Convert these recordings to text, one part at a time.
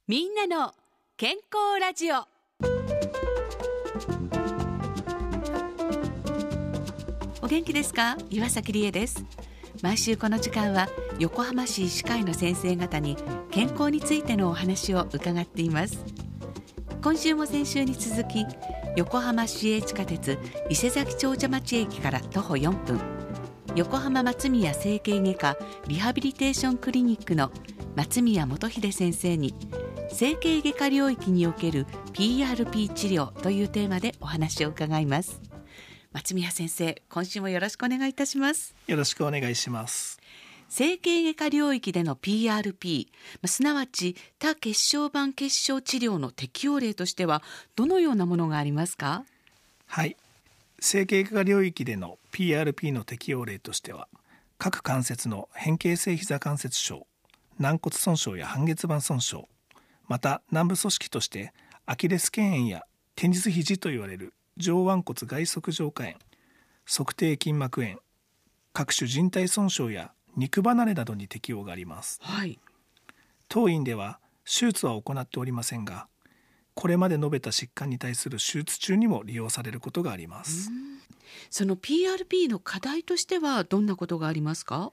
みんなの健康ラジオ。お元気ですか？岩崎理恵です。毎週この時間は横浜市医師会の先生方に健康についてのお話を伺っています。今週も先週に続き、横浜市営地下鉄伊勢崎長者町駅から徒歩4分、横浜松宮整形外科リハビリテーションクリニックの松宮元秀先生に、整形外科領域における PRP 治療というテーマでお話を伺います。松宮先生、今週もよろしくお願いいたします。 よろしくお願いします。 整形外科領域での PRP、すなわち多血小板血小治療の適用例としてはどのようなものがありますか？ はい、整形外科領域での PRP の適用例としては、各関節の変形性膝関節症、軟骨損傷や半月板損傷、また軟部組織としてアキレス腱炎や天日肘と言われる上腕骨外側上下炎、足底筋膜炎、各種靭帯損傷や肉離れなどに適用があります。 はい、 当院では手術は行っておりませんが、これまで述べた疾患に対する手術中にも利用されることがあります。 その PRP の課題としてはどんなことがありますか？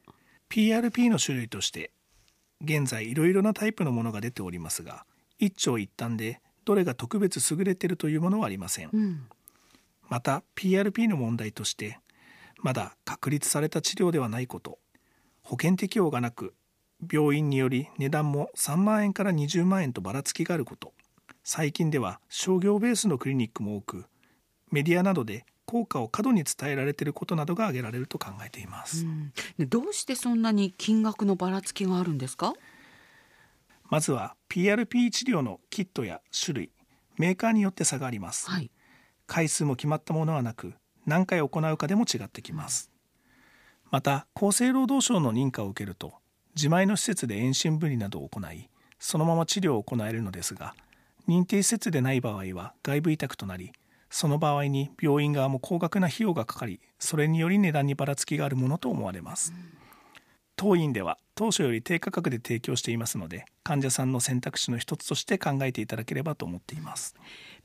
PRP の種類として現在いろいろなタイプのものが出ておりますが、一長一短でどれが特別優れているというものはありません。また PRP の問題として、まだ確立された治療ではないこと、保険適用がなく病院により値段も3万円から20万円とばらつきがあること、最近では商業ベースのクリニックも多く、メディアなどで効果を過度に伝えられていることなどが挙げられると考えています。 どうしてそんなに金額のばらつきがあるんですか？ まずは PRP 治療のキットや種類、メーカーによって差があります。 はい、 回数も決まったものはなく、何回行うかでも違ってきます。また厚生労働省の認可を受けると、自前の施設で遠心分離などを行い、そのまま治療を行えるのですが、認定施設でない場合は外部委託となり、その場合に病院側も高額な費用がかかり、それにより値段にばらつきがあるものと思われます。当院では当初より低価格で提供していますので、患者さんの選択肢の一つとして考えていただければと思っています。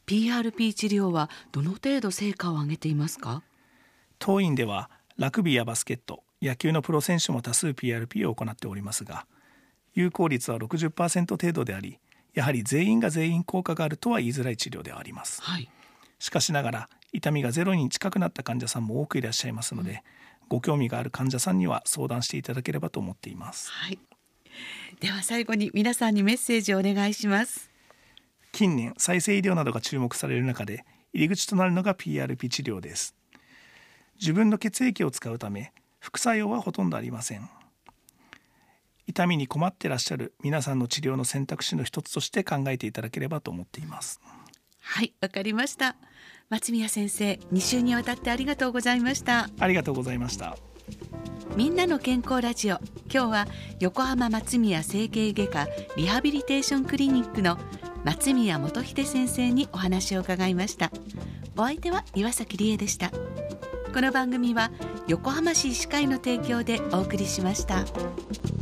PRP 治療はどの程度成果を上げていますか？ 当院ではラグビーやバスケット、野球のプロ選手も多数 PRP を行っておりますが、有効率は 60% 程度であり、やはり全員が全員効果があるとは言いづらい治療ではあります。 はい、 しかしながら痛みがゼロに近くなった患者さんも多くいらっしゃいますので、ご興味がある患者さんには相談していただければと思っています。 はい、では最後に皆さんにメッセージをお願いします。 近年再生医療などが注目される中で、入り口となるのが PRP 治療です。自分の血液を使うため副作用はほとんどありません。痛みに困っていらっしゃる皆さんの治療の選択肢の一つとして考えていただければと思っています。 はい、わかりました。松宮先生、2週にわたってありがとうございました。 ありがとうございました。 みんなの健康ラジオ、今日は横浜松宮整形外科リハビリテーションクリニックの松宮元秀先生にお話を伺いました。お相手は岩崎理恵でした。この番組は横浜市医師会の提供でお送りしました。